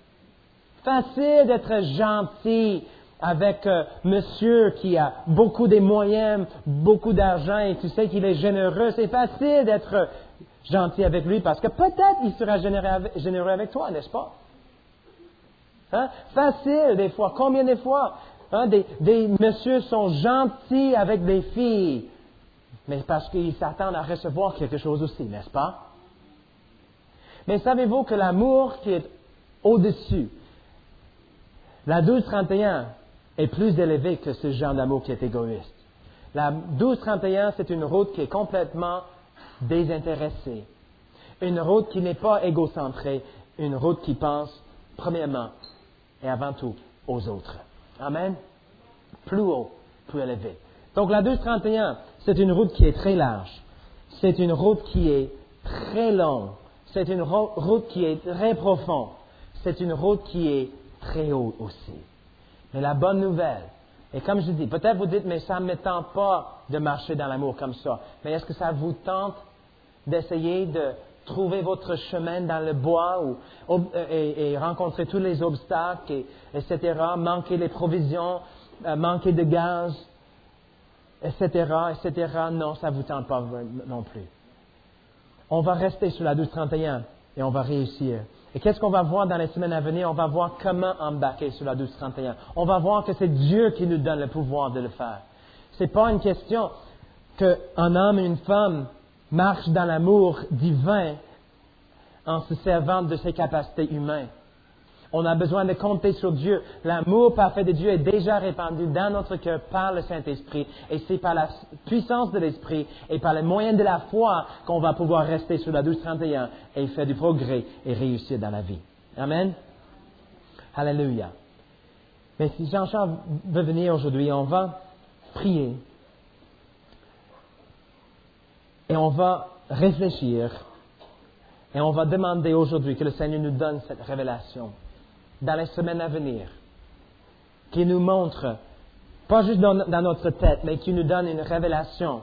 Facile d'être gentil avec euh, monsieur qui a beaucoup de moyens, beaucoup d'argent et tu sais qu'il est généreux. C'est facile d'être gentil avec lui parce que peut-être il sera généreux avec, généreux avec toi, n'est-ce pas? Hein? Facile des fois. Combien de fois hein, des, des messieurs sont gentils avec des filles, mais parce qu'ils s'attendent à recevoir quelque chose aussi, n'est-ce pas? Mais savez-vous que l'amour qui est au-dessus, la douze trente et un est plus élevée que ce genre d'amour qui est égoïste. La douze trente et un, c'est une route qui est complètement désintéressée. Une route qui n'est pas égocentrée, une route qui pense premièrement et avant tout aux autres. Amen? Plus haut, plus élevé. Donc la douze trente et un, c'est une route qui est très large. C'est une route qui est très longue. C'est une ro- route qui est très profonde. C'est une route qui est très haute aussi. Mais la bonne nouvelle, et comme je dis, peut-être vous dites, mais ça ne me tente pas de marcher dans l'amour comme ça. Mais est-ce que ça vous tente d'essayer de trouver votre chemin dans le bois ou, et, et rencontrer tous les obstacles, et, etc., manquer les provisions, euh, manquer de gaz, et cetera, et cetera. Non, ça ne vous tente pas non plus. On va rester sur la douze trente et un et on va réussir. Et qu'est-ce qu'on va voir dans les semaines à venir? On va voir comment embarquer sur la douze trente et un. On va voir que c'est Dieu qui nous donne le pouvoir de le faire. Ce n'est pas une question qu'un homme et une femme marchent dans l'amour divin en se servant de ses capacités humaines. On a besoin de compter sur Dieu. L'amour parfait de Dieu est déjà répandu dans notre cœur par le Saint-Esprit. Et c'est par la puissance de l'Esprit et par les moyens de la foi qu'on va pouvoir rester sur la douze trente et un et faire du progrès et réussir dans la vie. Amen. Alléluia. Mais si Jean-Charles veut venir aujourd'hui, on va prier. Et on va réfléchir. Et on va demander aujourd'hui que le Seigneur nous donne cette révélation dans les semaines à venir, qui nous montre Pas juste dans, dans notre tête, mais qui nous donne une révélation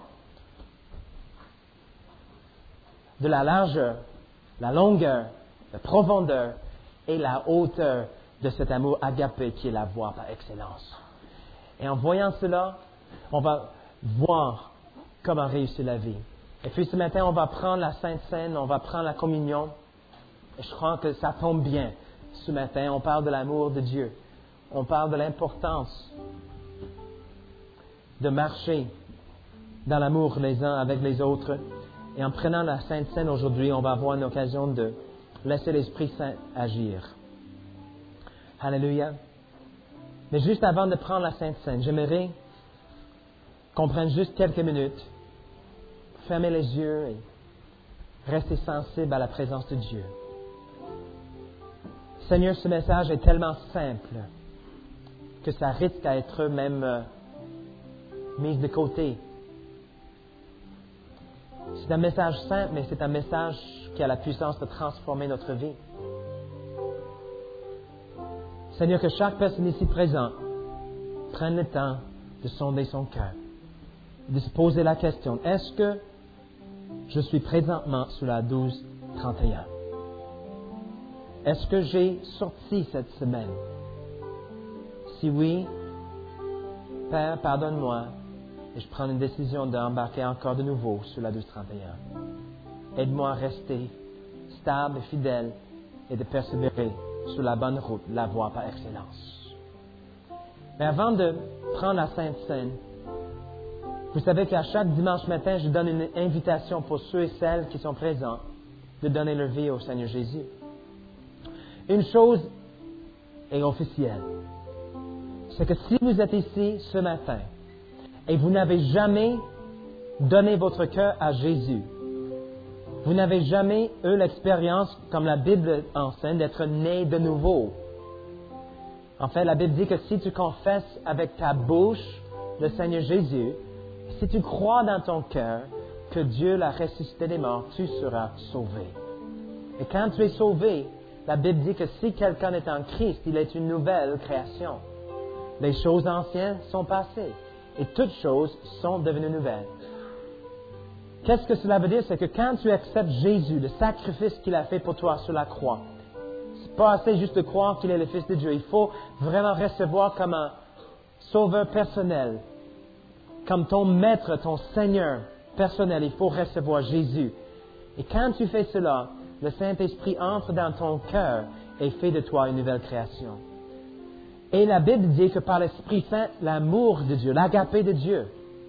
de la largeur, la longueur, la profondeur et la hauteur de cet amour agapé qui est la voie par excellence. Et en voyant cela, on va voir comment réussir la vie. Et puis ce matin, on va prendre la Sainte Seine, on va prendre la communion. Et je crois que ça tombe bien. Ce matin, on parle de l'amour de Dieu. On parle de l'importance de marcher dans l'amour les uns avec les autres. Et en prenant la Sainte Seine aujourd'hui, on va avoir une occasion de laisser l'Esprit Saint agir. Alléluia. Mais juste avant de prendre la Sainte Seine, j'aimerais qu'on prenne juste quelques minutes, fermer les yeux et rester sensible à la présence de Dieu. Seigneur, ce message est tellement simple que ça risque à être même euh, mis de côté. C'est un message simple, mais c'est un message qui a la puissance de transformer notre vie. Seigneur, que chaque personne ici présente prenne le temps de sonder son cœur, de se poser la question, est-ce que je suis présentement sous la douze trente et un? Est-ce que j'ai sorti cette semaine? Si oui, Père, pardonne-moi et je prends une décision d'embarquer encore de nouveau sur la douze trente et un. Aide-moi à rester stable et fidèle et de persévérer sur la bonne route, la voie par excellence. Mais avant de prendre la Sainte Seine, vous savez qu'à chaque dimanche matin, je donne une invitation pour ceux et celles qui sont présents de donner leur vie au Seigneur Jésus. Une chose est officielle, c'est que si vous êtes ici ce matin et vous n'avez jamais donné votre cœur à Jésus, vous n'avez jamais eu l'expérience, comme la Bible enseigne, d'être né de nouveau. En fait, la Bible dit que si tu confesses avec ta bouche le Seigneur Jésus, si tu crois dans ton cœur que Dieu l'a ressuscité des morts, tu seras sauvé. Et quand tu es sauvé, la Bible dit que si quelqu'un est en Christ, il est une nouvelle création. Les choses anciennes sont passées et toutes choses sont devenues nouvelles. Qu'est-ce que cela veut dire? C'est que quand tu acceptes Jésus, le sacrifice qu'il a fait pour toi sur la croix, c'est pas assez juste de croire qu'il est le Fils de Dieu. Il faut vraiment recevoir comme un sauveur personnel, comme ton maître, ton Seigneur personnel. Il faut recevoir Jésus. Et quand tu fais cela, le Saint-Esprit entre dans ton cœur et fait de toi une nouvelle création. Et la Bible dit que par l'Esprit Saint, l'amour de Dieu, l'agapé de Dieu,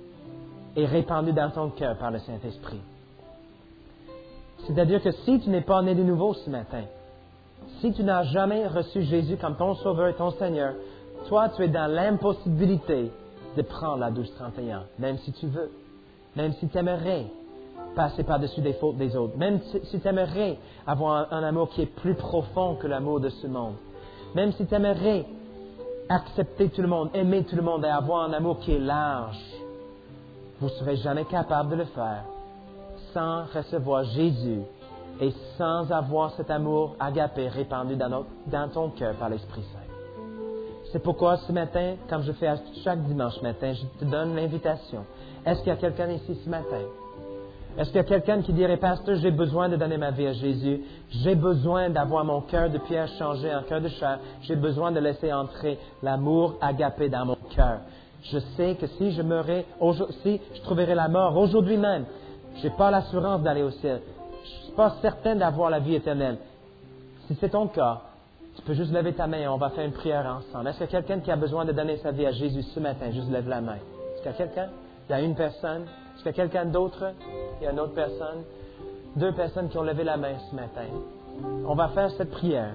est répandu dans ton cœur par le Saint-Esprit. C'est-à-dire que si tu n'es pas né de nouveau ce matin, si tu n'as jamais reçu Jésus comme ton Sauveur et ton Seigneur, toi, tu es dans l'impossibilité de prendre la douze trente et un, même si tu veux, même si tu aimerais passer par-dessus les fautes des autres, même si tu aimerais avoir un, un amour qui est plus profond que l'amour de ce monde, même si tu aimerais accepter tout le monde, aimer tout le monde et avoir un amour qui est large, vous ne serez jamais capable de le faire sans recevoir Jésus et sans avoir cet amour agapé répandu dans, notre, dans ton cœur par l'Esprit Saint. C'est pourquoi ce matin, comme je fais chaque dimanche matin, je te donne l'invitation. Est-ce qu'il y a quelqu'un ici ce matin? Est-ce qu'il y a quelqu'un qui dirait, Pasteur, j'ai besoin de donner ma vie à Jésus. J'ai besoin d'avoir mon cœur de pierre changé en cœur de chair. J'ai besoin de laisser entrer l'amour agapé dans mon cœur. Je sais que si je meurais, si je trouverais la mort aujourd'hui même, je n'ai pas l'assurance d'aller au ciel. Je ne suis pas certain d'avoir la vie éternelle. Si c'est ton cas, tu peux juste lever ta main et on va faire une prière ensemble. Est-ce qu'il y a quelqu'un qui a besoin de donner sa vie à Jésus ce matin? Juste lève la main. Est-ce qu'il y a quelqu'un? Il y a une personne. Est-ce qu'il y a quelqu'un d'autre? Il y a une autre personne. Deux personnes qui ont levé la main ce matin. On va faire cette prière.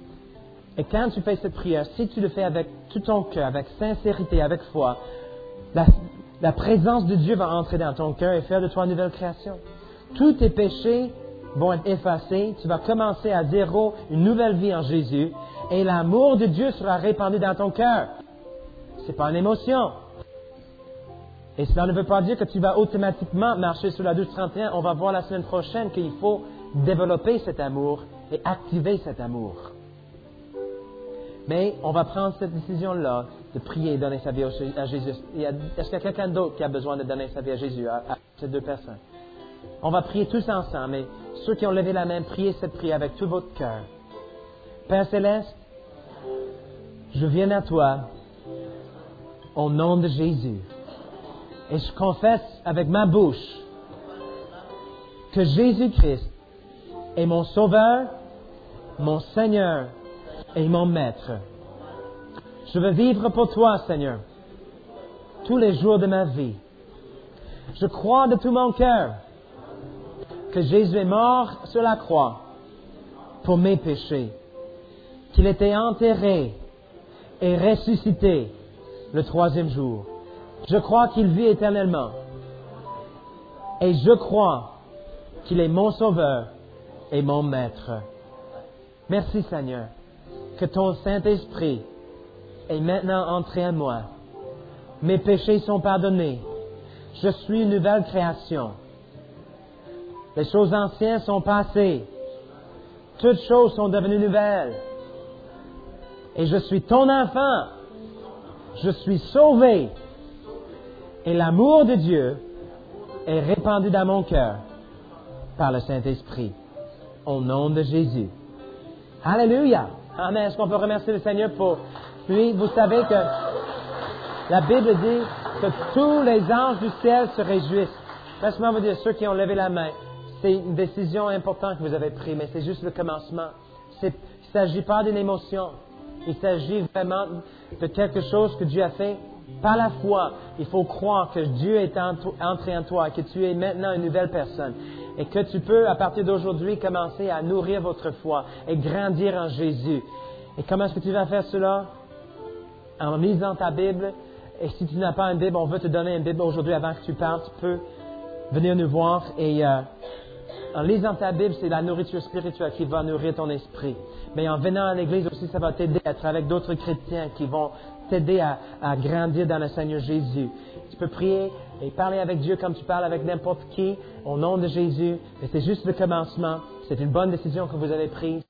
Et quand tu fais cette prière, si tu le fais avec tout ton cœur, avec sincérité, avec foi, la, la présence de Dieu va entrer dans ton cœur et faire de toi une nouvelle création. Tous tes péchés vont être effacés. Tu vas commencer à zéro une nouvelle vie en Jésus et l'amour de Dieu sera répandu dans ton cœur. Ce n'est pas une émotion. Et cela ne veut pas dire que tu vas automatiquement marcher sur la douze trente et un. On va voir la semaine prochaine qu'il faut développer cet amour et activer cet amour. Mais on va prendre cette décision-là de prier et donner sa vie à Jésus. Est-ce qu'il y a quelqu'un d'autre qui a besoin de donner sa vie à Jésus, à, à ces deux personnes? On va prier tous ensemble, mais ceux qui ont levé la main, priez cette prière avec tout votre cœur. Père Céleste, je viens à toi au nom de Jésus. Et je confesse avec ma bouche que Jésus-Christ est mon Sauveur, mon Seigneur et mon Maître. Je veux vivre pour toi, Seigneur, tous les jours de ma vie. Je crois de tout mon cœur que Jésus est mort sur la croix pour mes péchés, qu'il était enterré et ressuscité le troisième jour. Je crois qu'il vit éternellement. Et je crois qu'il est mon Sauveur et mon Maître. Merci Seigneur, que ton Saint-Esprit est maintenant entré en moi. Mes péchés sont pardonnés. Je suis une nouvelle création. Les choses anciennes sont passées. Toutes choses sont devenues nouvelles. Et je suis ton enfant. Je suis sauvé. Et l'amour de Dieu est répandu dans mon cœur par le Saint-Esprit. Au nom de Jésus. Alléluia. Amen. Est-ce qu'on peut remercier le Seigneur pour lui? Vous savez que la Bible dit que tous les anges du ciel se réjouissent. Laisse-moi vous dire, ceux qui ont levé la main, c'est une décision importante que vous avez prise, mais c'est juste le commencement. C'est, il ne s'agit pas d'une émotion. Il s'agit vraiment de quelque chose que Dieu a fait par la foi. Il faut croire que Dieu est entré en toi, que tu es maintenant une nouvelle personne et que tu peux, à partir d'aujourd'hui, commencer à nourrir votre foi et grandir en Jésus. Et comment est-ce que tu vas faire cela? En lisant ta Bible. Et si tu n'as pas une Bible, on veut te donner une Bible aujourd'hui avant que tu partes. Tu peux venir nous voir et euh, en lisant ta Bible, c'est la nourriture spirituelle qui va nourrir ton esprit. Mais en venant à l'église aussi, ça va t'aider à être avec d'autres chrétiens qui vont t'aider à, à grandir dans le Seigneur Jésus. Tu peux prier et parler avec Dieu comme tu parles avec n'importe qui, au nom de Jésus. Mais c'est juste le commencement. C'est une bonne décision que vous avez prise.